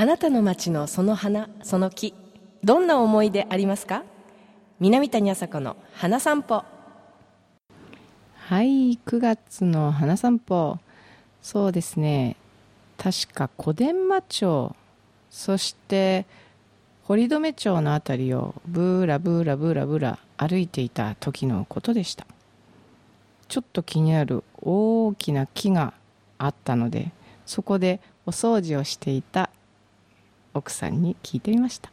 あなたの街のその花、その木、どんな思い出ありますか？南谷麻子の花散歩。はい、9月の花散歩。そうですね、確か小伝馬町、そして堀留町のあたりをブーラブーラブーラブーラ歩いていた時のことでした。ちょっと気になる大きな木があったので、そこでお掃除をしていた奥さんに聞いてみました。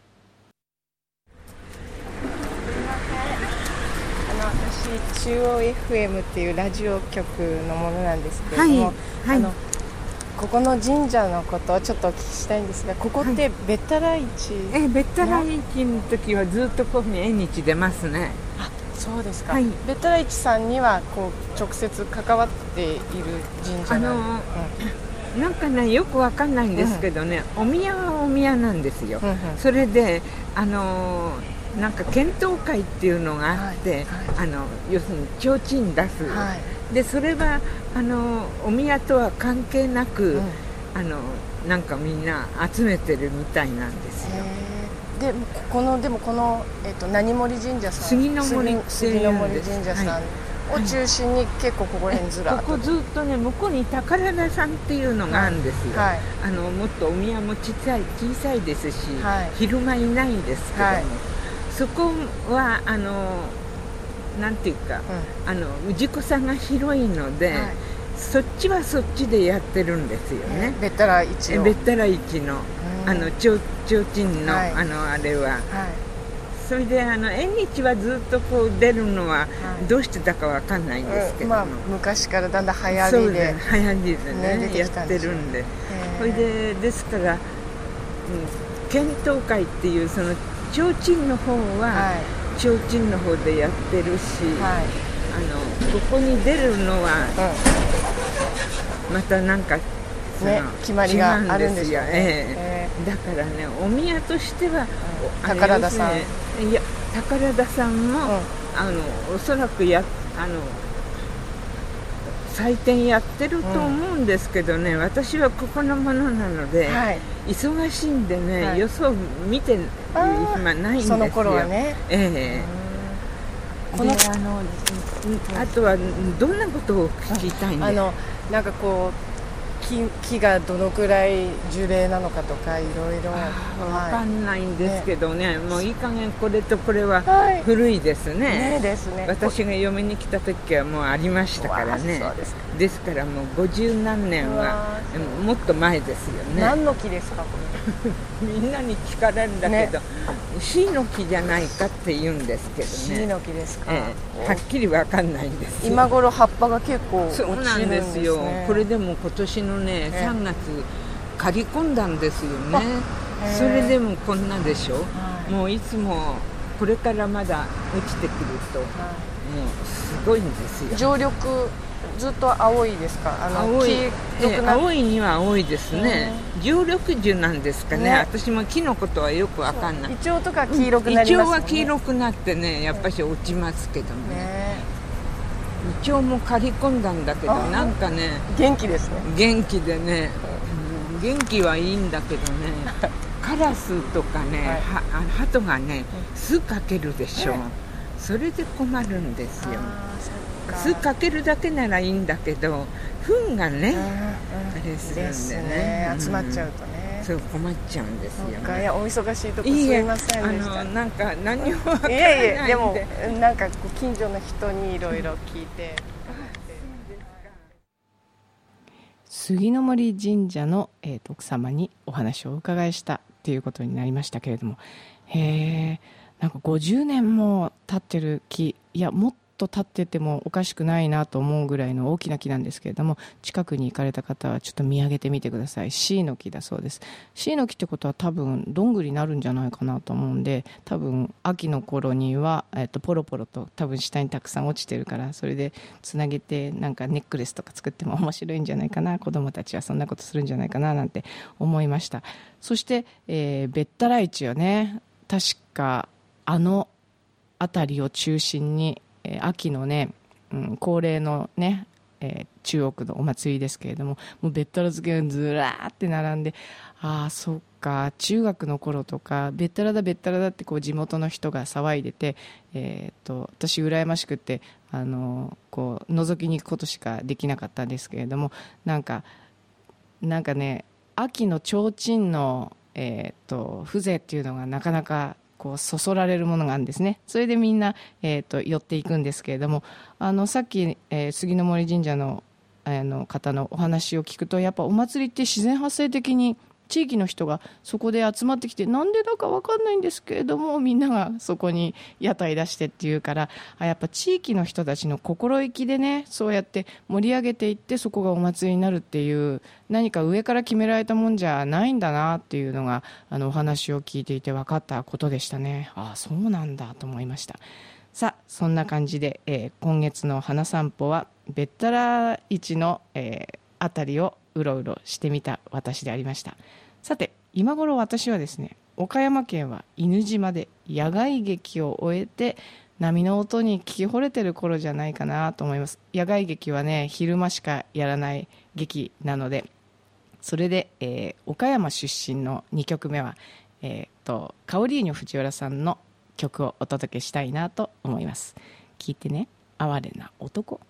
私、中央 FM っていうラジオ局のものなんですけれども、はいはい、ここの神社のことをちょっとお聞きしたいんですが、ここってべったら市、 べったら市の時はずっとここに縁日出ますね。 あ、そうですか。べったら市さんにはこう直接関わっている神社なんかね、よくわかんないんですけどね、お宮はお宮なんですよ。それでなんか検討会っていうのがあって、要するに提灯出す、でそれはお宮とは関係なく、なんかみんな集めてるみたいなんですよ。 でこの、何森神社さん、 杉の森神社さんを中心に結構ここら辺ずらっと、 ここずっとね、向こうに宝田さんっていうのがあるんですよ。もっとお宮も小さいですし、昼間いないんですけども、そこはなんていうか、氏子さんが広いので、そっちはそっちでやってるんですよね。 べったら市の提灯のあれは、それで縁日はずっとこう出るのはどうしてだかわかんないんですけども、 昔からだんだん流行りでねやってるんで、それでですから、検討会っていうその提灯の方は提灯の方でやってるし、ここに出るのはまたなんか決まりがあるんですよね。だからね、お宮としては宝田さん、 いや宝田さんも、おそらく祭典やってると思うんですけどね、私はここのものなので、忙しいんでね、よそを見てる暇ないんですよ。 その頃はね。 あとはどんなことを聞きたいんですか？ なんかこう木がどのくらい樹齢なのかとかいろいろわかんないんですけどね、もういい加減これとこれは古いですね。私が嫁に来た時はもうありましたからね。ですからもう50何年はもっと前ですよね。 何の木ですかこれ？みんなに聞かれるんだけど、シイの木じゃないかって言うんですけどね。 シイの木ですか。 はっきりわかんないんですよ。 今頃葉っぱが結構落ちるんですね。 そうなんですよ。これでも今年のね、3月刈り込んだんですよね。それでもこんなでしょ。もういつもこれからまだ落ちてくると、もうすごいんですよ。 常緑ずっと青いですか？ 青いには青いですね。常緑樹なんですかね。私も木のことはよくわかんない。 イチョウとか黄色くなりますよね。 イチョウは黄色くなってね、やっぱし落ちますけどね。イチョウも刈り込んだんだけど、なんかね、 元気ですね。 元気でね、元気はいいんだけどね、カラスとかね、鳩がね、巣かけるでしょ。それで困るんですよ。巣かけるだけならいいんだけど、糞がね、あれするんでね、 集まっちゃうとね。 そう困っちゃうんですよね。 いや、お忙しいとこすいませんでした。 なんか何もわからないんで。 でもなんか近所の人にいろいろ聞いて。杉の森神社の、奥様にお話をお伺いしたっていうことになりましたけれども、なんか50年も経ってる木、いやもっと経っててもおかしくないなと思うぐらいの大きな木なんですけれども、近くに行かれた方はちょっと見上げてみてください。シイの木だそうです。シイの木ってことは多分どんぐりになるんじゃないかなと思うんで、多分秋の頃には、ポロポロと多分下にたくさん落ちてるから、それでつなげてなんかネックレスとか作っても面白いんじゃないかな、子供たちはそんなことするんじゃないかななんて思いました。そして、べったら市はね、確か辺りを中心に秋のね、恒例のね中央区のお祭りですけれども、もうべったら漬けがずらーって並んで、ああそっか、中学の頃とかべったらだべったらだってこう地元の人が騒いでて、私羨ましくてこう覗きに行くことしかできなかったんですけれども、なんかね、秋の提灯の、風情っていうのがなかなかこうそそられるものがあるんですね。それでみんな、寄っていくんですけれども、さっき、杉の森神社の、方のお話を聞くと、やっぱお祭りって自然発生的に地域の人がそこで集まってきて、なんでだか分かんないんですけれども、みんながそこに屋台出してっていうから、やっぱ地域の人たちの心意気でね、そうやって盛り上げていって、そこがお祭りになるっていう、何か上から決められたもんじゃないんだなっていうのが、お話を聞いていて分かったことでしたね。そうなんだと思いました。さあそんな感じで、今月の花散歩はべったら市の、あたりをうろうろしてみた私でありました。さて今頃私はですね、岡山県は犬島で野外劇を終えて波の音に聞き惚れてる頃じゃないかなと思います。野外劇はね、昼間しかやらない劇なので、それで、岡山出身の2曲目は、カオリーニョ藤原さんの曲をお届けしたいなと思います。聞いてね、哀れな男。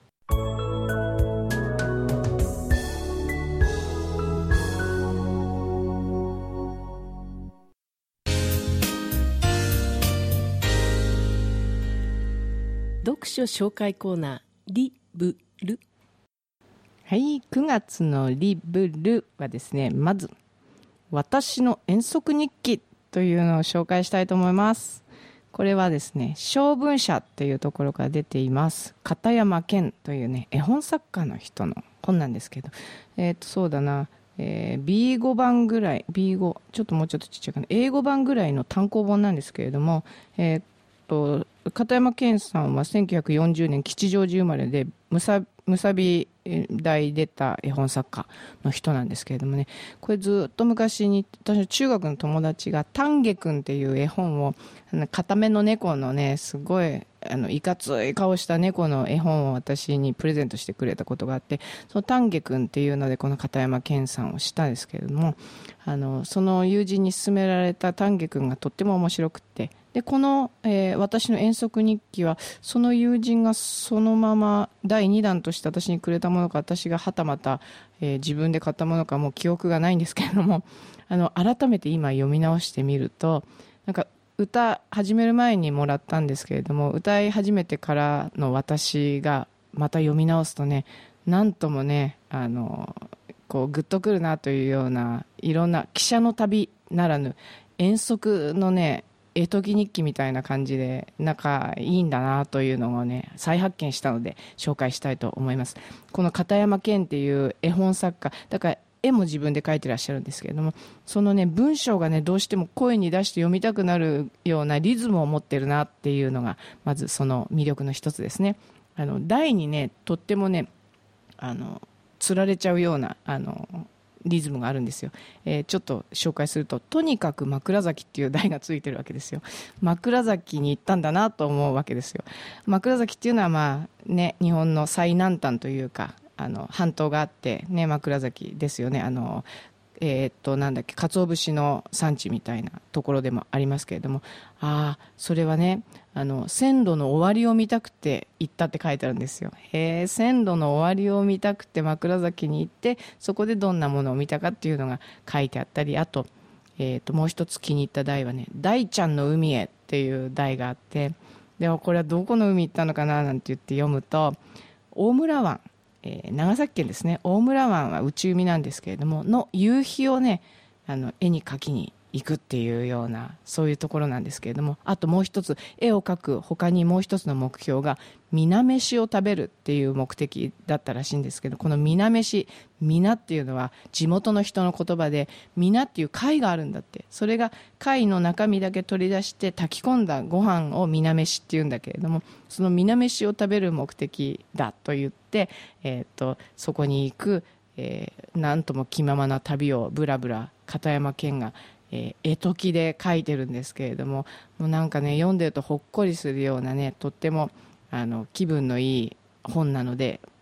読書紹介コーナー、リブル。 はい、9月のリブルはですね、まず私の遠足日記というのを紹介したいと思います。これはですね、小文社というところから出ています片山健というね、絵本作家の人の本なんですけど、そうだな、B5 版ぐらい、B5 ちょっともうちょっとちっちゃいかな、英語版ぐらいの単行本なんですけれども、片山健さんは1940年吉祥寺生まれで、むさび大出た絵本作家の人なんですけれどもね、これずっと昔に私の中学の友達が丹下くんっていう絵本を、固めの猫のね、すごいいかつい顔した猫の絵本を私にプレゼントしてくれたことがあって、その丹下くんっていうのでこの片山健さんを知ったんですけれども、その友人に勧められた丹下くんがとっても面白くて、でこの、私の遠足日記はその友人がそのまま第2弾として私にくれたものか、私がはたまた、自分で買ったものかもう記憶がないんですけれども、改めて今読み直してみると、なんか歌始める前にもらったんですけれども、歌い始めてからの私がまた読み直すとね、なんともね、こうグッとくるなというような、いろんな汽車の旅ならぬ遠足のね、絵解き日記みたいな感じで仲いいんだなというのをね、再発見したので紹介したいと思います。この片山健っていう絵本作家だから、絵も自分で描いてらっしゃるんですけれども、そのね文章がね、どうしても声に出して読みたくなるようなリズムを持ってるなっていうのがまずその魅力の一つですね。題にね、とってもね、つられちゃうようなリズムがあるんですよ。ちょっと紹介すると、とにかく枕崎っていう題がついてるわけですよ。枕崎に行ったんだなと思うわけですよ。枕崎っていうのはまあね、日本の最南端というか、半島があってね、枕崎ですよね。なんだっけ、鰹節の産地みたいなところでもありますけれども、それはね、線路の終わりを見たくて行ったって書いてあるんですよ。線路の終わりを見たくて枕崎に行って、そこでどんなものを見たかっていうのが書いてあったり、あと、もう一つ気に入った題はね、大ちゃんの海へっていう題があって、でもこれはどこの海行ったのかななんて言って読むと、大村湾、長崎県ですね、大村湾は内海なんですけれどもの夕日をね、絵に描きに行くっていうような、そういうところなんですけれども、あともう一つ、絵を描く他にもう一つの目標が皆飯を食べるっていう目的だったらしいんですけど、この皆飯、皆っていうのは地元の人の言葉で、皆っていう貝があるんだって、それが貝の中身だけ取り出して炊き込んだご飯を皆飯っていうんだけれども、その皆飯を食べる目的だと言って、そこに行く、なんとも気ままな旅をブラブラ片山健が絵解きで書いてるんですけれども、もうなんかね、読んでるとほっこりするようなね、とっても気分のいい本なので、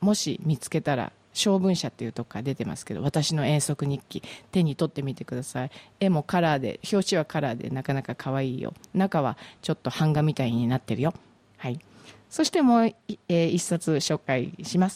もし見つけたら小文社っていうとこから出てますけど、私の遠足日記手に取ってみてください。絵もカラーで、表紙はカラーでなかなか可愛いよ。中はちょっと版画みたいになってるよ。はい。そしてもう一冊紹介します。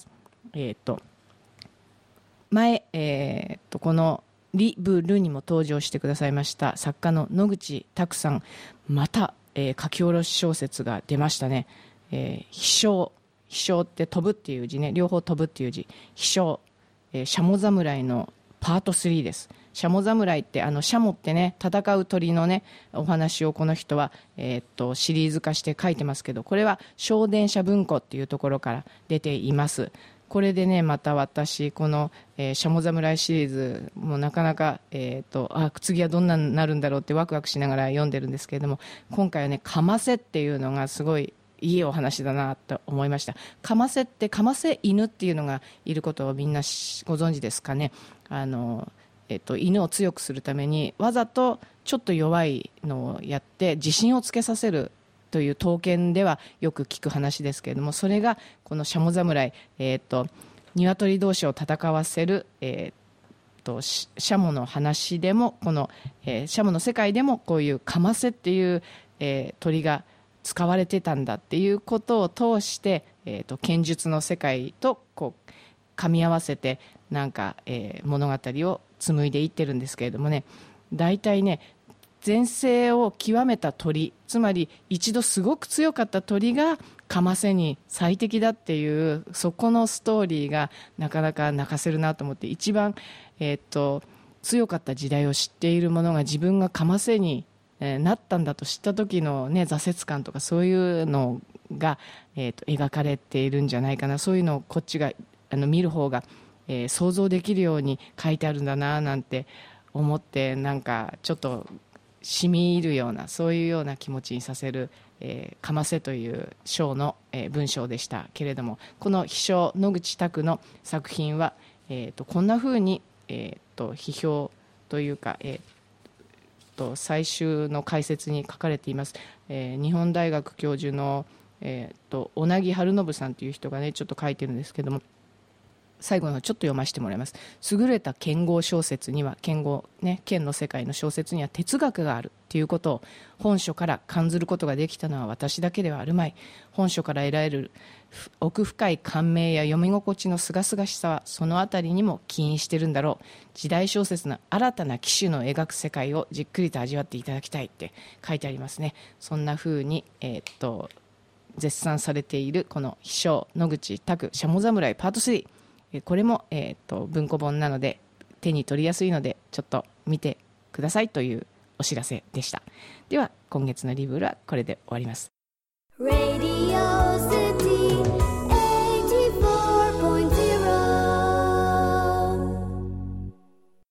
前、このリ・ブ・ルにも登場してくださいました作家の野口拓さん、また、書き下ろし小説が出ましたね。飛翔って飛ぶっていう字ね、両方飛ぶっていう字、飛翔、シャモ侍のパート3です。シャモ侍ってシャモってね、戦う鳥のねお話をこの人は、シリーズ化して書いてますけど、これは小電車文庫っていうところから出ています。これでね、また私この、シャモ侍シリーズもなかなか、次はどんなになるんだろうってワクワクしながら読んでるんですけれども、今回はね、かませっていうのがすごいいいお話だなと思いました。かませってかませ犬っていうのがいることをみんなご存知ですかね。犬を強くするためにわざとちょっと弱いのをやって自信をつけさせるという刀剣ではよく聞く話ですけれども、それがこのシャモ侍、鶏同士を戦わせる、シャモの話でもこの、シャモの世界でもこういうかませっていう、鳥が使われてたんだっていうことを通して、剣術の世界とこう噛み合わせてなんか、物語を紡いでいってるんですけれどもね、大体ね、前世を極めた鳥、つまり一度すごく強かった鳥がかませに最適だっていう、そこのストーリーがなかなか泣かせるなと思って、一番、強かった時代を知っている者が自分がかませに、なったんだと知った時の、ね、挫折感とかそういうのが、描かれているんじゃないかな。そういうのをこっちが見る方が、想像できるように書いてあるんだななんて思って、なんかちょっとしみ入るような、そういうような気持ちにさせる、かませという章の、文章でしたけれども、この飛翔野口拓の作品は、こんなふうに、批評というか、最終の解説に書かれています。日本大学教授の、小名木春信さんという人がねちょっと書いてるんですけども、最後のちょっと読ませてもらいます。優れた剣豪小説には、剣豪、ね、剣の世界の小説には哲学があるということを本書から感ずることができたのは私だけではあるまい。本書から得られる奥深い感銘や読み心地のすがすがしさはそのあたりにも起因してるんだろう。時代小説の新たな機種の描く世界をじっくりと味わっていただきたいって書いてありますね。そんな風に、絶賛されているこの飛翔野口拓シャモ侍パート3、これも、文庫本なので手に取りやすいのでちょっと見てくださいというお知らせでした。では今月のリブールはこれで終わります。